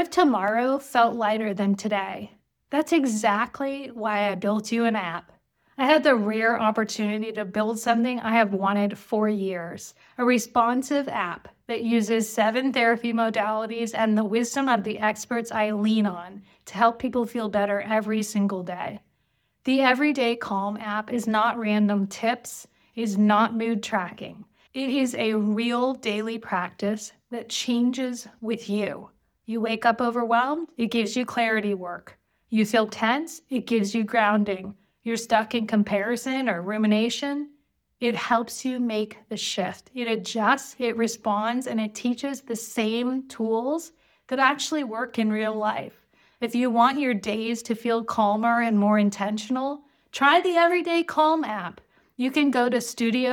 if tomorrow felt lighter than today? That's exactly why I built you an app. I had the rare opportunity to build something I have wanted for years, a responsive app that uses 7 therapy modalities and the wisdom of the experts I lean on to help people feel better every single day. The Everyday Calm app is not random tips, is not mood tracking. It is a real daily practice that changes with you. You wake up overwhelmed, it gives you clarity work. You feel tense, it gives you grounding. You're stuck in comparison or rumination, it helps you make the shift. It adjusts, it responds, and it teaches the same tools that actually work in real life. If you want your days to feel calmer and more intentional, try the Everyday Calm app. You can go to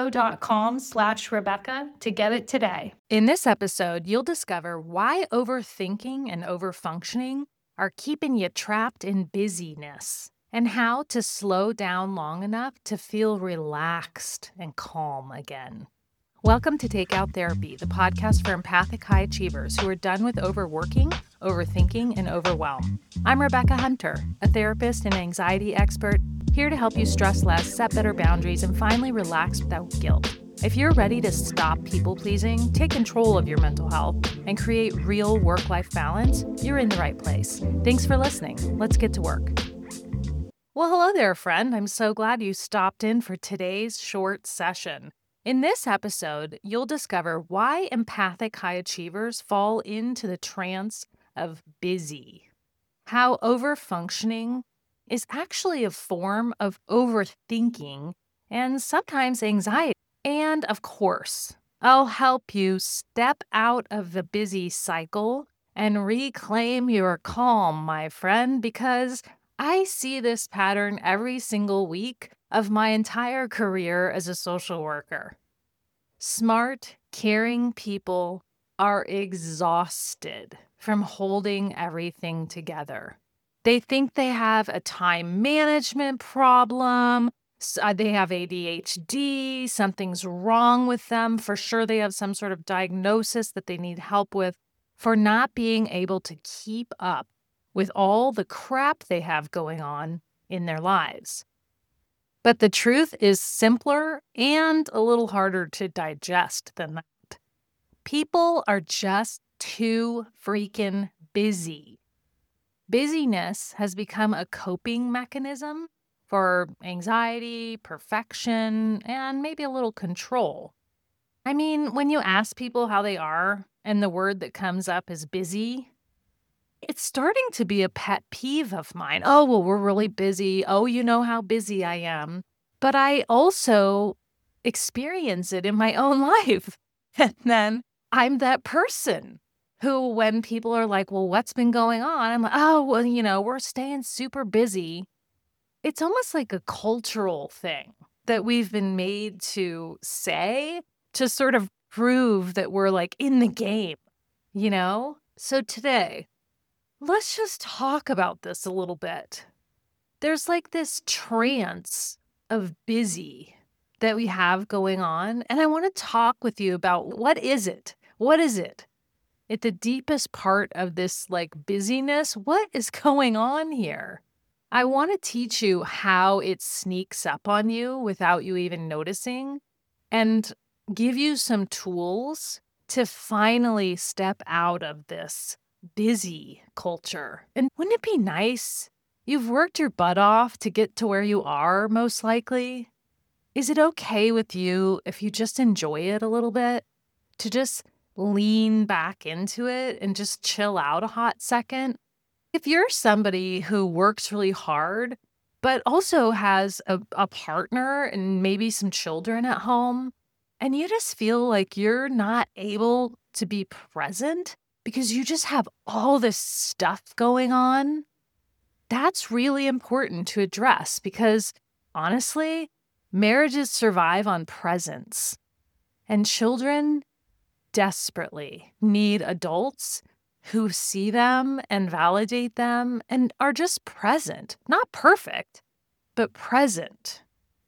studio.com/Rebecca to get it today. In this episode, you'll discover why overthinking and overfunctioning are keeping you trapped in busyness, and how to slow down long enough to feel relaxed and calm again. Welcome to Takeout Therapy, the podcast for empathic high achievers who are done with overworking, overthinking, and overwhelm. I'm Rebecca Hunter, a therapist and anxiety expert, here to help you stress less, set better boundaries, and finally relax without guilt. If you're ready to stop people-pleasing, take control of your mental health, and create real work-life balance, you're in the right place. Thanks for listening. Let's get to work. Well, hello there, friend. I'm so glad you stopped in for today's short session. In this episode, you'll discover why empathic high achievers fall into the trance of busy, how overfunctioning is actually a form of overthinking and sometimes anxiety. And of course, I'll help you step out of the busy cycle and reclaim your calm, my friend, because I see this pattern every single week of my entire career as a social worker. Smart, caring people are exhausted from holding everything together. They think they have a time management problem. They have ADHD, something's wrong with them. For sure, they have some sort of diagnosis that they need help with for not being able to keep up with all the crap they have going on in their lives. But the truth is simpler and a little harder to digest than that. People are just too freaking busy. Busyness has become a coping mechanism for anxiety, perfection, and maybe a little control. I mean, when you ask people how they are and the word that comes up is busy, it's starting to be a pet peeve of mine. Oh, well, we're really busy. Oh, you know how busy I am. But I also experience it in my own life. And then I'm that person who, when people are like, well, what's been going on? I'm like, oh, well, we're staying super busy. It's almost like a cultural thing that we've been made to say to sort of prove that we're like in the game, So today, let's just talk about this a little bit. There's like this trance of busy that we have going on, and I want to talk with you about what is it? What is it? At the deepest part of this like busyness, what is going on here? I want to teach you how it sneaks up on you without you even noticing, and give you some tools to finally step out of this busy culture. And wouldn't it be nice? You've worked your butt off to get to where you are, most likely. Is it okay with you if you just enjoy it a little bit? To just lean back into it and just chill out a hot second? If you're somebody who works really hard, but also has a partner and maybe some children at home, and you just feel like you're not able to be present because you just have all this stuff going on, that's really important to address because, honestly, marriages survive on presence, and children desperately need adults who see them and validate them and are just present. Not perfect, but present,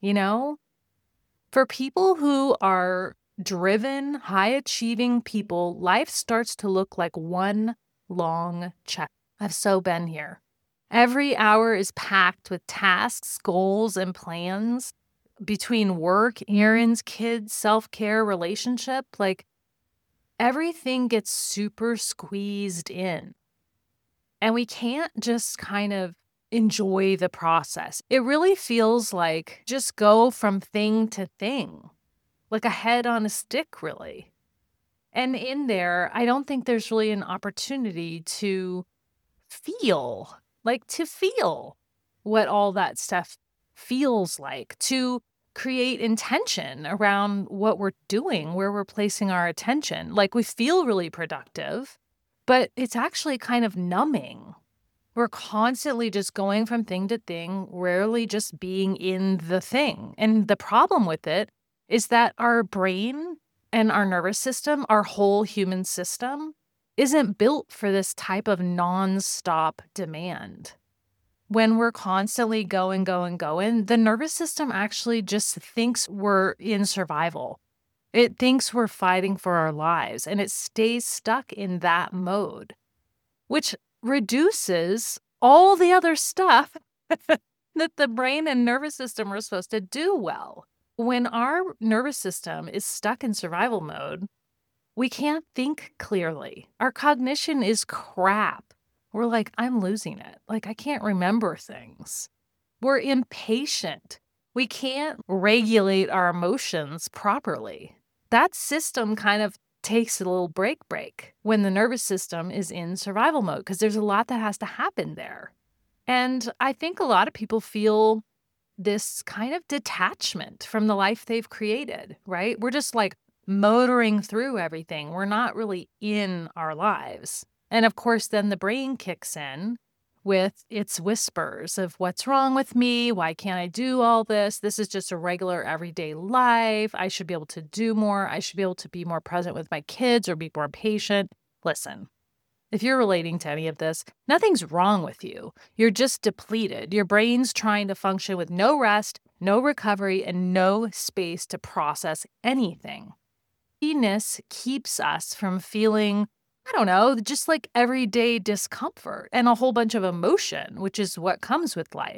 For people who are driven, high-achieving people, life starts to look like one long check. I've so been here. Every hour is packed with tasks, goals, and plans between work, errands, kids, self-care, relationship. Like everything gets super squeezed in. And we can't just kind of enjoy the process. It really feels like just go from thing to thing, like a head on a stick, really. And in there, I don't think there's really an opportunity to feel, to feel what all that stuff feels like, to create intention around what we're doing, where we're placing our attention. Like we feel really productive, but it's actually kind of numbing. We're constantly just going from thing to thing, rarely just being in the thing. And the problem with it is that our brain and our nervous system, our whole human system, isn't built for this type of nonstop demand. When we're constantly going, the nervous system actually just thinks we're in survival. It thinks we're fighting for our lives, and it stays stuck in that mode, which reduces all the other stuff that the brain and nervous system are supposed to do well. When our nervous system is stuck in survival mode, we can't think clearly. Our cognition is crap. We're like, I'm losing it. Like, I can't remember things. We're impatient. We can't regulate our emotions properly. That system kind of takes a little break when the nervous system is in survival mode because there's a lot that has to happen there. And I think a lot of people feel this kind of detachment from the life they've created, right? We're just like motoring through everything. We're not really in our lives. And of course, then the brain kicks in with its whispers of what's wrong with me? Why can't I do all this? This is just a regular everyday life. I should be able to do more. I should be able to be more present with my kids or be more patient. Listen, if you're relating to any of this, nothing's wrong with you. You're just depleted. Your brain's trying to function with no rest, no recovery, and no space to process anything. Busyness keeps us from feeling, I don't know, just like everyday discomfort and a whole bunch of emotion, which is what comes with life.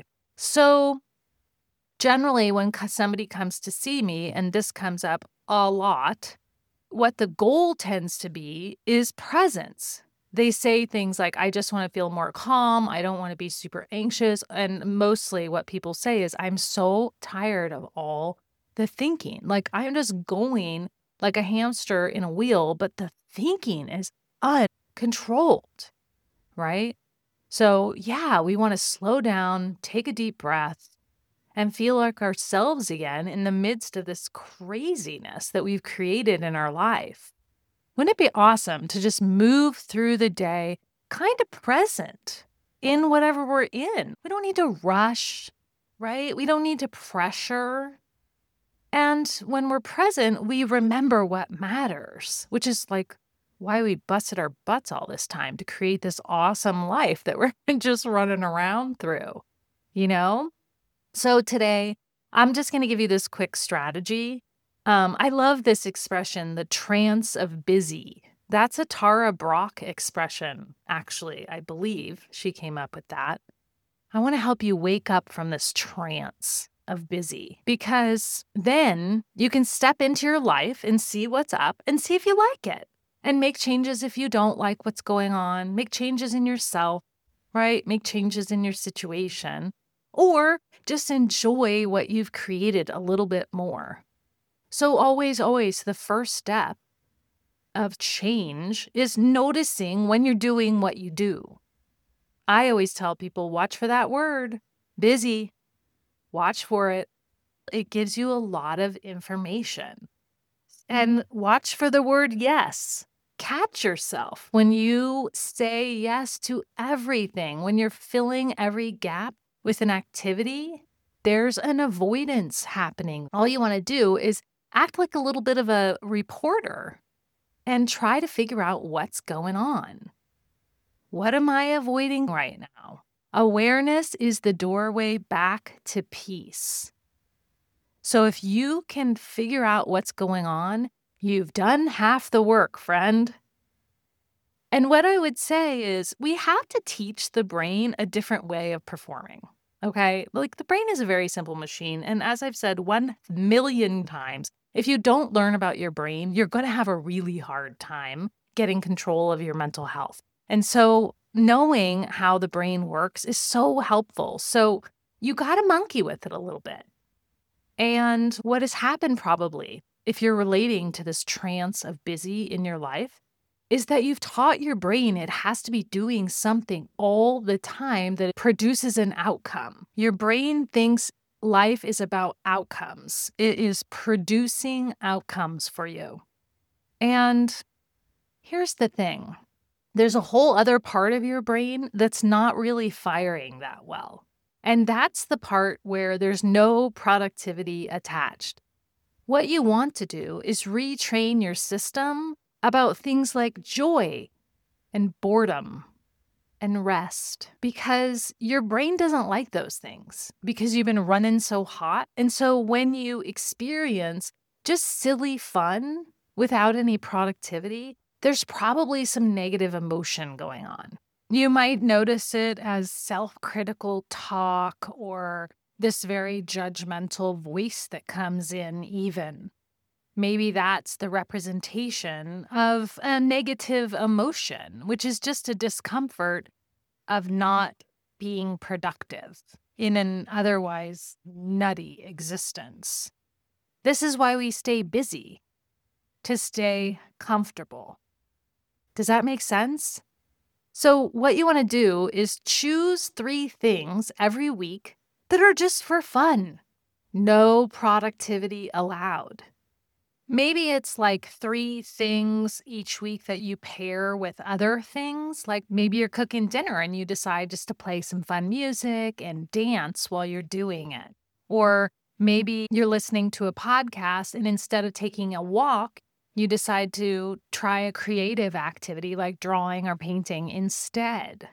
So generally, when somebody comes to see me, and this comes up a lot, what the goal tends to be is presence. They say things like, I just want to feel more calm. I don't want to be super anxious. And mostly what people say is, I'm so tired of all the thinking. Like I'm just going like a hamster in a wheel, but the thinking is uncontrolled, right? So yeah, we want to slow down, take a deep breath, and feel like ourselves again in the midst of this craziness that we've created in our life. Wouldn't it be awesome to just move through the day kind of present in whatever we're in? We don't need to rush, right? We don't need to pressure. And when we're present, we remember what matters, which is like why we busted our butts all this time to create this awesome life that we're just running around through, you know? So today, I'm just going to give you this quick strategy. I love this expression, the trance of busy. That's a Tara Brach expression, actually. I believe she came up with that. I want to help you wake up from this trance of busy because then you can step into your life and see what's up and see if you like it and make changes if you don't like what's going on. Make changes in yourself, right? Make changes in your situation or just enjoy what you've created a little bit more. So always, the first step of change is noticing when you're doing what you do. I always tell people, watch for that word, busy. Watch for it. It gives you a lot of information. And watch for the word yes. Catch yourself when you say yes to everything, when you're filling every gap with an activity, there's an avoidance happening. All you want to do is act like a little bit of a reporter and try to figure out what's going on. What am I avoiding right now? Awareness is the doorway back to peace. So if you can figure out what's going on, you've done half the work, friend. And what I would say is we have to teach the brain a different way of performing. Okay. Like the brain is a very simple machine. And as I've said 1,000,000 times, if you don't learn about your brain, you're going to have a really hard time getting control of your mental health. And so knowing how the brain works is so helpful. So you got to monkey with it a little bit. And what has happened probably, if you're relating to this trance of busy in your life, is that you've taught your brain it has to be doing something all the time that produces an outcome. Your brain thinks life is about outcomes, it is producing outcomes for you. And here's the thing, there's a whole other part of your brain that's not really firing that well. And that's the part where there's no productivity attached. What you want to do is retrain your system about things like joy and boredom and rest, because your brain doesn't like those things because you've been running so hot. And so when you experience just silly fun without any productivity, there's probably some negative emotion going on. You might notice it as self-critical talk or this very judgmental voice that comes in even. Maybe that's the representation of a negative emotion, which is just a discomfort of not being productive in an otherwise nutty existence. This is why we stay busy, to stay comfortable. Does that make sense? So what you want to do is choose 3 things every week that are just for fun. No productivity allowed. Maybe it's like 3 things each week that you pair with other things. Like maybe you're cooking dinner and you decide just to play some fun music and dance while you're doing it. Or maybe you're listening to a podcast and instead of taking a walk, you decide to try a creative activity like drawing or painting instead.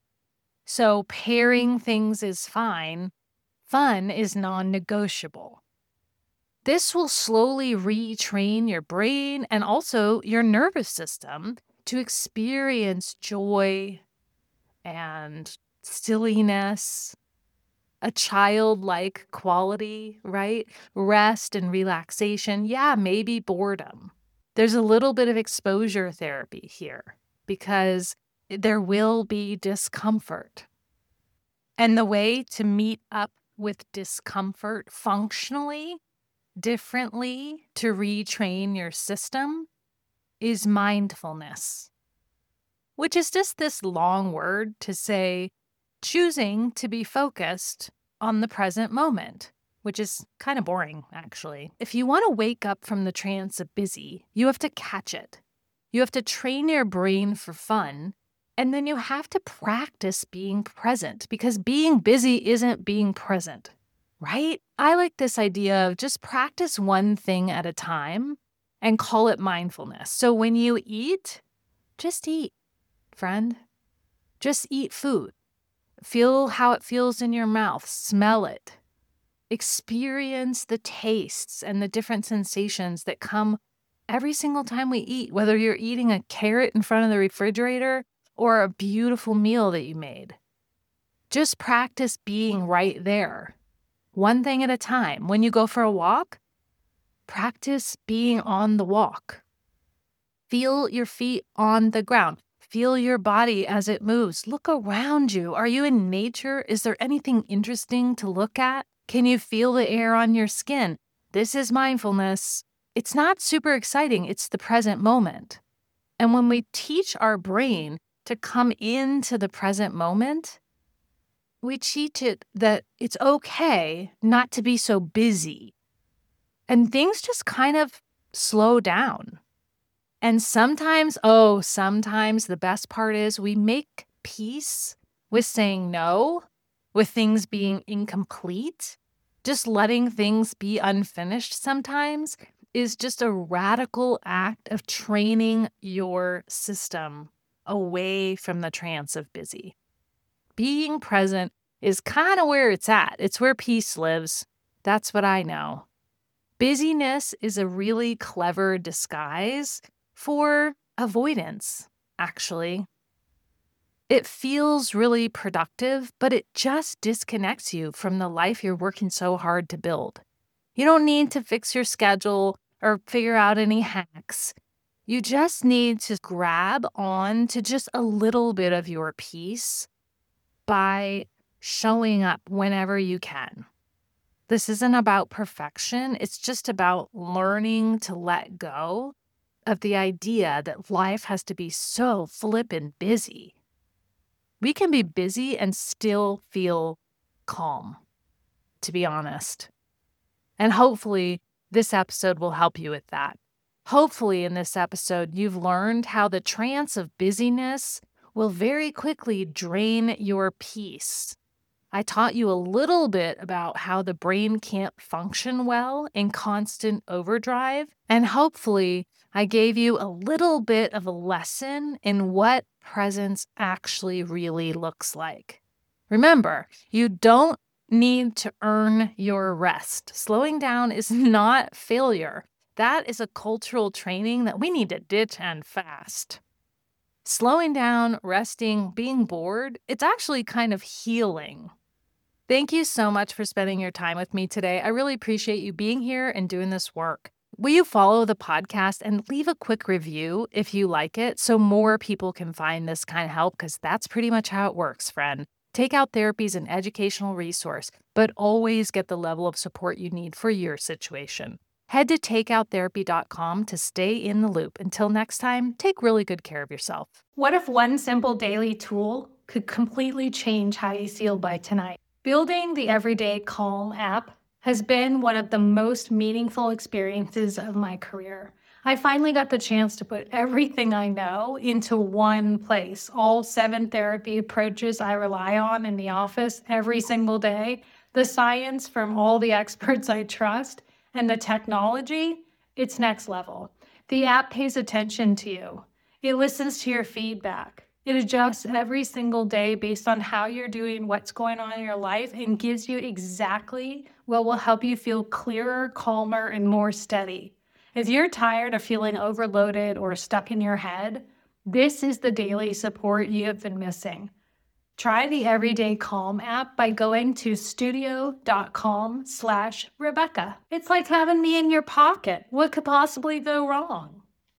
So pairing things is fine. Fun is non-negotiable. This will slowly retrain your brain and also your nervous system to experience joy and silliness, a childlike quality, right? Rest and relaxation. Yeah, maybe boredom. There's a little bit of exposure therapy here because there will be discomfort. And the way to meet up with discomfort functionally, differently, to retrain your system is mindfulness, which is just this long word to say choosing to be focused on the present moment, which is kind of boring, actually. If you want to wake up from the trance of busy, you have to catch it. You have to train your brain for fun, and then you have to practice being present because being busy isn't being present, right? I like this idea of just practice one thing at a time and call it mindfulness. So when you eat, just eat, friend. Just eat food. Feel how it feels in your mouth. Smell it. Experience the tastes and the different sensations that come every single time we eat, whether you're eating a carrot in front of the refrigerator or a beautiful meal that you made. Just practice being right there, one thing at a time. When you go for a walk, practice being on the walk. Feel your feet on the ground. Feel your body as it moves. Look around you. Are you in nature? Is there anything interesting to look at? Can you feel the air on your skin? This is mindfulness. It's not super exciting. It's the present moment. And when we teach our brain to come into the present moment, we teach it that it's okay not to be so busy. And things just kind of slow down. And sometimes the best part is we make peace with saying no, with things being incomplete. Just letting things be unfinished sometimes is just a radical act of training your system away from the trance of busy. Being present is kind of where it's at. It's where peace lives. That's what I know. Busyness is a really clever disguise for avoidance. actually. It feels really productive, but it just disconnects you from the life you're working so hard to build. You don't need to fix your schedule or figure out any hacks. You just need to grab on to just a little bit of your peace by showing up whenever you can. This isn't about perfection. It's just about learning to let go of the idea that life has to be so flippin' busy. We can be busy and still feel calm, to be honest. And hopefully, this episode will help you with that. Hopefully, in this episode, you've learned how the trance of busyness will very quickly drain your peace. I taught you a little bit about how the brain can't function well in constant overdrive, and hopefully, I gave you a little bit of a lesson in what presence actually really looks like. Remember, you don't need to earn your rest. Slowing down is not failure. That is a cultural training that we need to ditch and fast. Slowing down, resting, being bored, it's actually kind of healing. Thank you so much for spending your time with me today. I really appreciate you being here and doing this work. Will you follow the podcast and leave a quick review if you like it so more people can find this kind of help? Because that's pretty much how it works, friend. Takeout Therapy is an educational resource, but always get the level of support you need for your situation. Head to takeouttherapy.com to stay in the loop. Until next time, take really good care of yourself. What if one simple daily tool could completely change how you feel by tonight? Building the Everyday Calm app has been one of the most meaningful experiences of my career. I finally got the chance to put everything I know into one place. All 7 therapy approaches I rely on in the office every single day, the science from all the experts I trust, and the technology, it's next level. The app pays attention to you. It listens to your feedback. It adjusts every single day based on how you're doing, what's going on in your life, and gives you exactly what will help you feel clearer, calmer, and more steady. If you're tired of feeling overloaded or stuck in your head, this is the daily support you have been missing. Try the Everyday Calm app by going to studio.com/Rebecca. It's like having me in your pocket. What could possibly go wrong?